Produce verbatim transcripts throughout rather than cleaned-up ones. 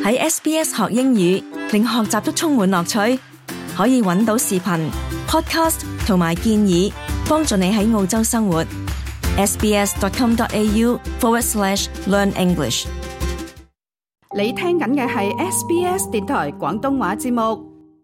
喺 S B S 學英語，令學習都充滿樂趣。可以揾到視頻、podcast 同埋建議，幫助你喺澳洲生活。sbs.com.au forward slash learn English。 你聽緊嘅係 S B S 電台廣東話節目。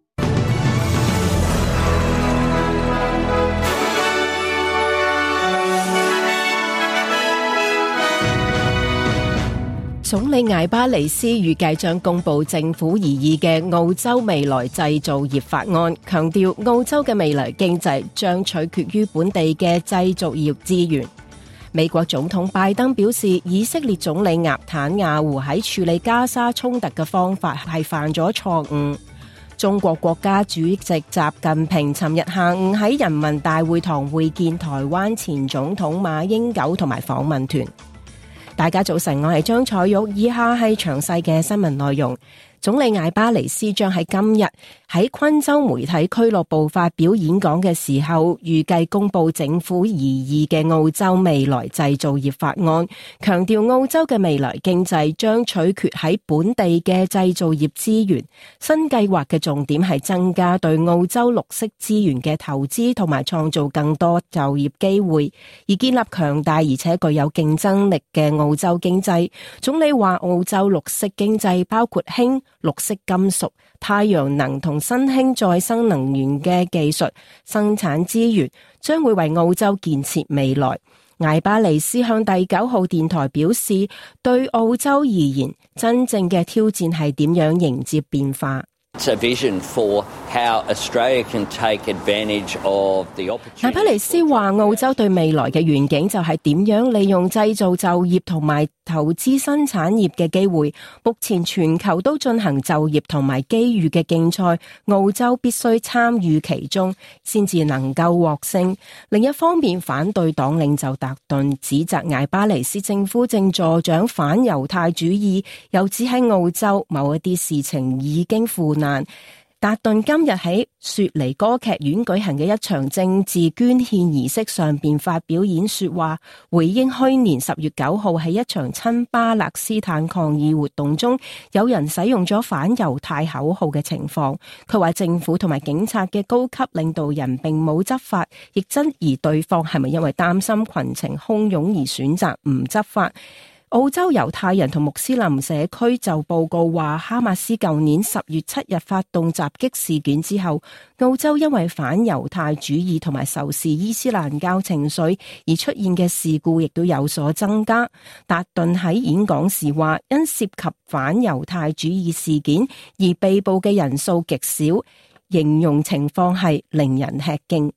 總理艾巴尼斯預計將公布政府擬議嘅澳洲未來製造業法案，強調澳洲嘅未來經濟將取決於本地嘅製造業資源。美國總統拜登表示，以色列總理納坦雅胡喺處理加沙衝突嘅方法係犯咗錯誤。中國國家主席習近平尋日下午喺人民大會堂會見台灣前總統馬英九同埋訪問團。大家早晨，我係張彩玉，以下係詳細嘅新聞內容。總理艾巴尼斯將喺今日喺昆州媒體俱樂部發表演講嘅時候，預計公布政府擬議嘅澳洲未來製造業法案，強調澳洲嘅未來經濟將取決喺本地嘅製造業資源。新計劃嘅重點係增加對澳洲綠色資源嘅投資，同埋創造更多就業機會，而建立強大而且具有競爭力嘅澳洲經濟。總理話，澳洲綠色經濟包括氫、綠色金屬、太陽能同新興再生能源嘅技術生產資源，將會為澳洲建設未來。艾巴尼斯向第九號電台表示，對澳洲而言，真正嘅挑戰係點樣迎接變化。 It's a vision for how Australia can take advantage of the opportunity. 艾巴尼斯話，澳洲對未來嘅願景就係點樣利用製造就業同埋投資新產業嘅機會。目前全球都進行就業同埋機遇嘅競賽，澳洲必須參與其中，先至能夠獲勝。另一方面，反對黨領袖達頓指責艾巴尼斯政府正助長反猶太主義，又指喺澳洲某一啲事情已經腐爛。達頓今日喺雪梨歌劇院舉行嘅一場政治捐獻儀式上邊發表演說話，回應去年十月九號喺一場親巴勒斯坦抗議活動中有人使用咗反猶太口號嘅情況。佢話政府同埋警察嘅高級領導人並冇執法，亦質疑對方係咪因為擔心群情洶湧而選擇唔執法。澳洲猶太人同穆斯林社區就報告話，哈馬斯舊年十月七日發動襲擊事件之後，澳洲因為反猶太主義同埋仇視伊斯蘭教情緒而出現嘅事故亦都有所增加。達頓喺演講時話，因涉及反猶太主義事件而被捕嘅人數極少，形容情況係令人吃驚。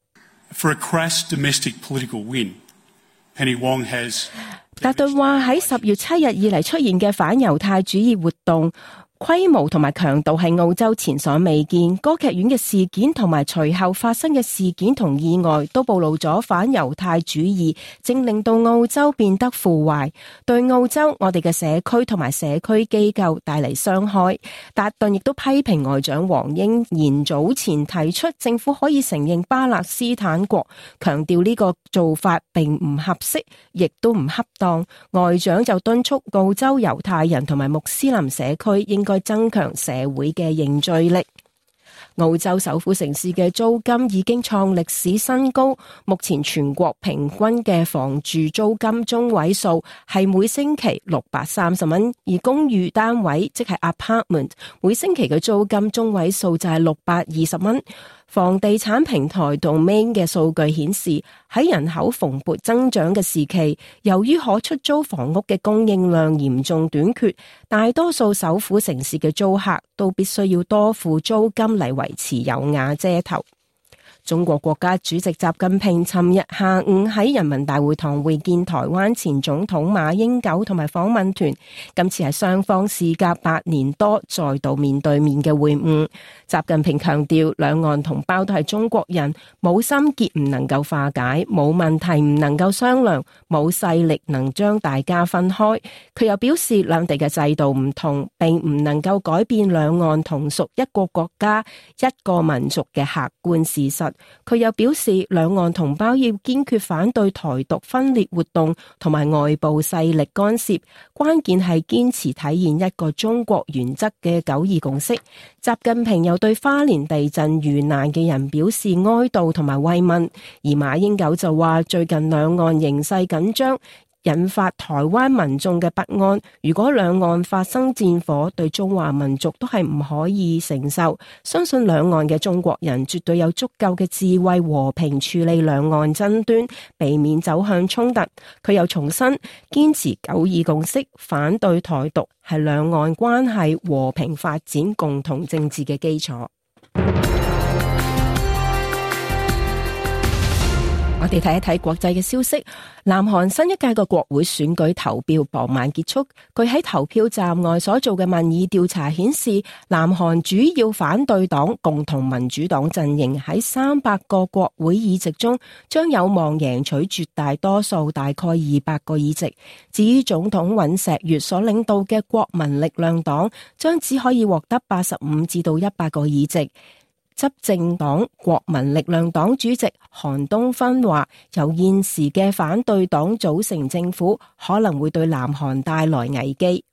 For a crass domestic political win, Penny Wong has 達頓話，喺十月七日以嚟出現嘅反猶太主義活動規模同埋強度係澳洲前所未見。歌劇院嘅事件同埋隨後發生嘅事件同意外都暴露咗反猶太主義正令到澳洲變得腐壞，對澳洲我哋嘅社區同埋社區機構帶嚟傷害。達頓亦都批評外長黃英賢早前提出政府可以承認巴勒斯坦國，強調呢個做法並唔合適，亦都唔恰當。外長就敦促澳洲猶太人同埋穆斯林社區應該增強社會嘅凝聚力。澳洲首府城市嘅租金已經創歷史新高，目前全國平均嘅房住租金中位數係每星期六百三十蚊，而公寓單位即係 apartment 每星期嘅租金中位數就係六百二十蚊。房地產平台 Domain 嘅數據顯示，喺人口蓬勃增長嘅時期，由於可出租房屋嘅供應量嚴重短缺，大多數首府城市嘅租客都必須要多付租金嚟維持有瓦遮頭。中國國家主席習近平尋日下午喺人民大會堂會見台灣前總統馬英九同埋訪問團，今次係雙方事隔八年多再度面對面嘅會晤。習近平強調，兩岸同胞都係中國人，冇心結唔能夠化解，冇問題唔能夠商量，冇勢力能將大家分開。佢又表示，兩地嘅制度唔同，並唔能夠改變兩岸同屬一個國家、一個民族嘅客觀事實。 佢又表示，兩岸同胞要堅決反對台獨分裂活動同埋外部勢力干涉，關鍵係堅持體現一個中國原則嘅九二共識。習近平又對花蓮地震遇難嘅人表示哀悼同埋慰問，而馬英九就話最近兩岸形勢緊張，引發台灣民眾嘅不安，如果兩岸發生戰火，對中華民族都係唔可以承受。相信兩岸嘅中國人絕對有足夠嘅智慧和平處理兩岸爭端，避免走向衝突。佢又重申，堅持九二共識，反對台獨，係兩岸關係和平發展共同政治嘅基礎。我哋睇一睇國際嘅消息。南韓新一屆嘅國會選舉投票傍晚結束，佢喺投票站外所做嘅民意調查顯示，南韓主要反對黨共同民主黨陣營喺三百個國會議席中將有望贏取絕大多數，大概二百個議席。至於總統尹錫悅所領導嘅國民力量黨，將只可以獲得八十五至到一百個議席。執政黨國民力量黨主席韓東勳話，由現時嘅反對黨組成政府，可能會對南韓帶來危機。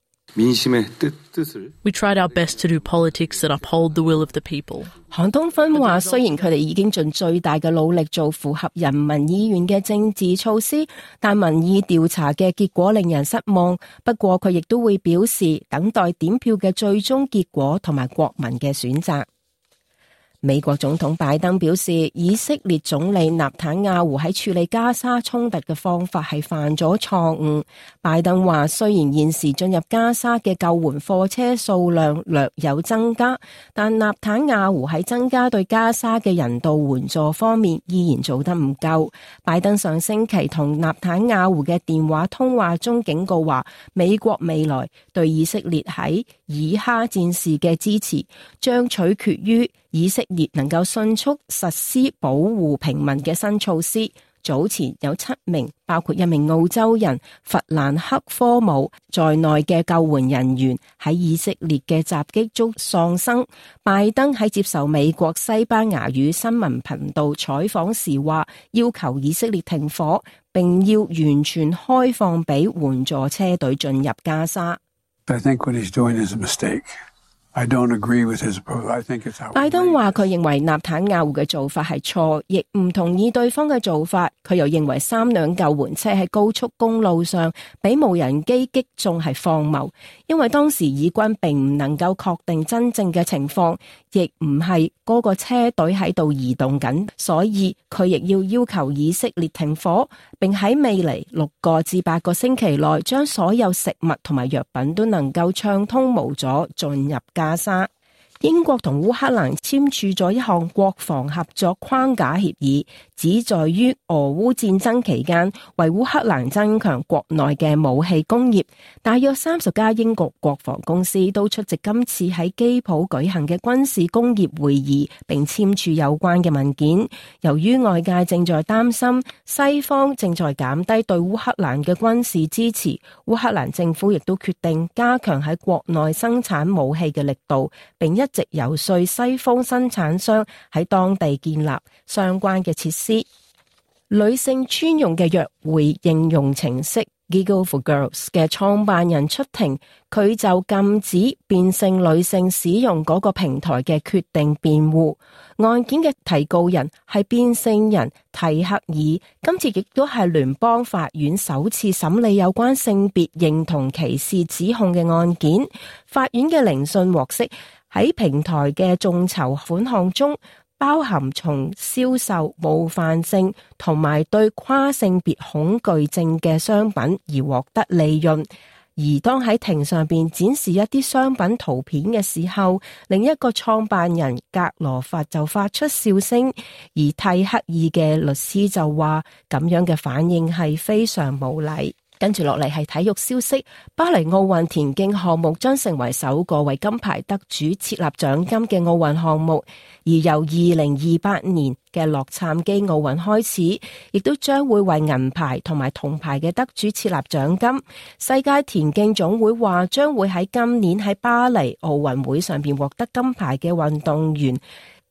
We tried our best to do politics that uphold the will of the people. 韓東勳話，雖然佢哋已經盡最大嘅努力做符合人民意願嘅政治措施，但民意調查嘅結果令人失望。不過佢亦都會表示，等待點票嘅最終結果同埋國民嘅選擇。美國總統拜登表示，以色列總理納坦亞胡喺處理加沙衝突嘅方法係犯咗錯誤。拜登話，雖然現時進入加沙嘅救援貨車數量略有增加，但納坦亞胡喺增加對加沙嘅人道援助方面依然做得唔夠。拜登上星期同納坦亞胡嘅電話通話中警告話，美國未來對以色列喺以哈戰事嘅支持將取決於以色列能夠迅速實施保護平民嘅新措施。早前有七名，包括一名澳洲人弗蘭克科姆在內嘅救援人員喺以色列嘅襲擊中喪生。拜登喺接受美國西班牙語新聞頻道採訪時話，要求以色列停火，並要完全開放俾援助車隊進入加沙。 I think what he's doing is a mistake. I don't agree with his approach. I think it's outrageous. 拜登話佢認為納坦亞胡嘅做法係錯，亦唔同意對方嘅做法。佢又認為三輛救援車喺高速公路上俾無人機擊中係荒謬，因為當時以軍並唔能夠確定真正嘅情況，亦唔係嗰個車隊喺度移動緊，所以佢亦要要求以色列停火，並喺未來六個至八個星期內將所有食物同埋藥品都能夠暢通無阻進入加沙。英國同烏克蘭簽署咗一項國防合作框架協議，旨在於俄烏戰爭期間為烏克蘭增強國內嘅武器工業。大約三十家英國國防公司都出席今次喺基輔舉行嘅軍事工業會議，並簽署有關嘅文件。由於外界正在擔心西方正在減低對烏克蘭嘅軍事支持，烏克蘭政府亦都決定加強喺國內生產武器嘅力度，並一直游說西方生產商喺當地建立相關嘅設施。女性專用嘅約會應用程式 Giggle for Girls 嘅創辦人出庭，佢就禁止變性女性使用嗰個平台嘅決定辯護。案件嘅提告人係變性人提克爾，今次亦都係聯邦法院首次審理有關性別認同歧視指控嘅案件。法院嘅聆訊獲悉，喺平台嘅眾籌款項中，包含從銷售冒犯性同埋對跨性別恐懼症嘅商品而獲得利潤。而當喺庭上邊展示一啲商品圖片嘅時候，另一個創辦人格羅法就發出笑聲，而蒂克爾嘅律師就話咁樣嘅反應係非常無禮。跟住落嚟係體育消息，巴黎奧運田徑項目將成為首個為金牌得主設立獎金嘅奧運項目，而由二零二八年嘅洛杉磯奧運開始，亦都將會為銀牌同埋銅牌嘅得主設立獎金。世界田徑總會話，將會喺今年喺巴黎奧運會上邊獲得金牌嘅運動員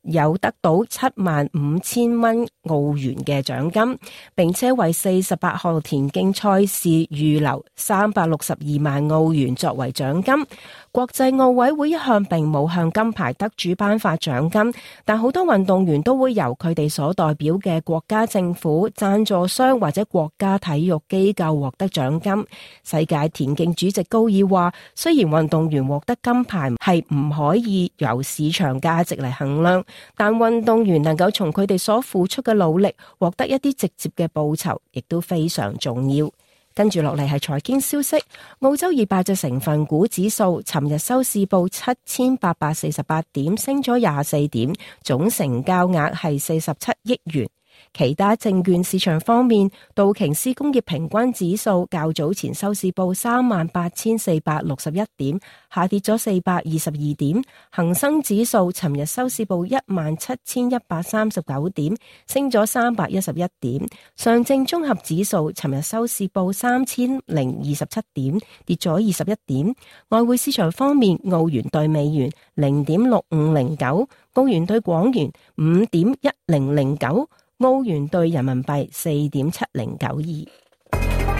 有得到七萬五千蚊澳元嘅獎金，並且為四十八項田徑賽事預留三百六十二萬澳元作為獎金。國際奧委會一向並冇向金牌得主頒發獎金，但好多運動員都會由佢哋所代表嘅國家政府、贊助商或者國家體育機構獲得獎金。世界田徑主席高爾話，雖然運動員獲得金牌係唔可以由市場價值嚟衡量，但運動員能夠從佢哋所付出嘅努力獲得一啲直接嘅報酬，亦都非常重要。跟住落嚟係財經消息，澳洲二百隻成分股指數尋日收市報七千八百四十八點，升咗廿四點，總成交額係四十七億元。其他證券市場方面，道瓊斯工業平均指數較早前收市報三萬八千四百六十一點，下跌咗四百二十二點。恒生指數尋日收市報一萬七千一百三十九點，升咗三百一十一點。上證綜合指數尋日收市報三千零二十七點，跌咗二十一點。外匯市場方面，澳元兌美元零點六五零九，澳元兌港元五點一零零九。澳元兌人民幣四點七零九二。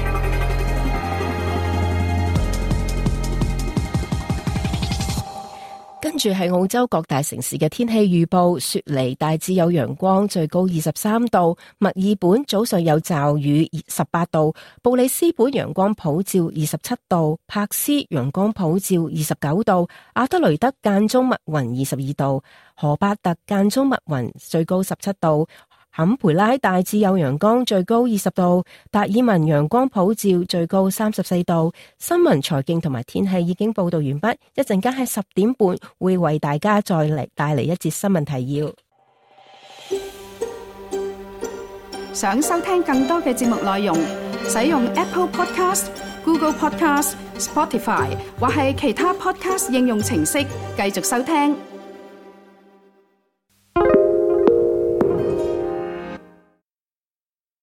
跟住係澳洲各大城市嘅天氣預報：雪梨大致有陽光，最高二十三度；墨爾本早上有驟雨，十八度；布里斯本陽光普照，二十七度；柏斯陽光普照，二十九度；阿德雷德間中密雲，二十二度；荷伯特間中密雲，最高十七度。坎培拉大致有陽光，最高二十度；達爾文陽光普照，最高三十四度。新聞、財經同埋天氣已經報道完畢，一陣間喺十點半會為大家再嚟帶嚟一節新聞提要。 想收聽更多嘅節目內容，使用 Apple Podcast、Google Podcast、Spotify 或係其他 Podcast 應用程式繼續收聽。